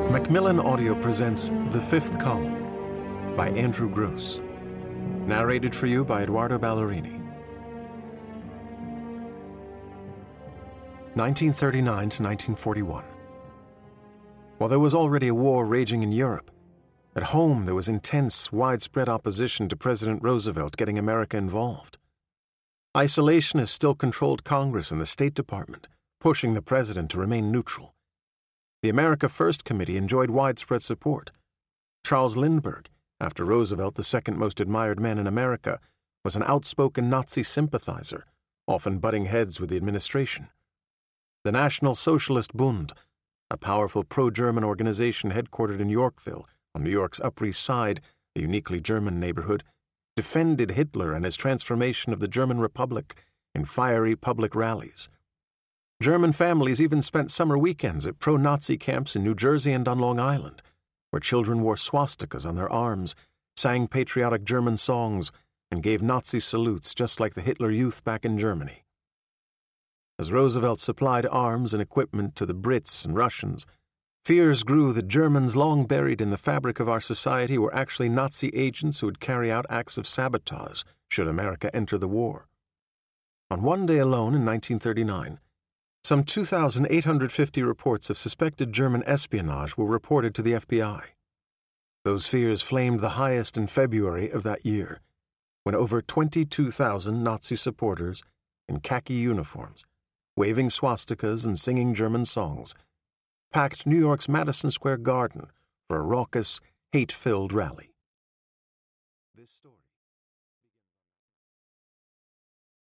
Macmillan Audio presents The Fifth Column by Andrew Gross. Narrated for you by Eduardo Ballerini. 1939 to 1941. While there was already a war raging in Europe, at home there was intense, widespread opposition to President Roosevelt getting America involved. Isolationists still controlled Congress and the State Department, pushing the president to remain neutral. The America First Committee enjoyed widespread support. Charles Lindbergh, after Roosevelt the second most admired man in America, was an outspoken Nazi sympathizer, often butting heads with the administration. The National Socialist Bund, a powerful pro-German organization headquartered in Yorkville, on New York's Upper East Side, a uniquely German neighborhood, defended Hitler and his transformation of the German Republic in fiery public rallies. German families even spent summer weekends at pro-Nazi camps in New Jersey and on Long Island, where children wore swastikas on their arms, sang patriotic German songs, and gave Nazi salutes just like the Hitler Youth back in Germany. As Roosevelt supplied arms and equipment to the Brits and Russians, fears grew that Germans long buried in the fabric of our society were actually Nazi agents who would carry out acts of sabotage should America enter the war. On one day alone in 1939, some 2,850 reports of suspected German espionage were reported to the FBI. Those fears flamed the highest in February of that year, when over 22,000 Nazi supporters in khaki uniforms, waving swastikas and singing German songs, packed New York's Madison Square Garden for a raucous, hate-filled rally. This story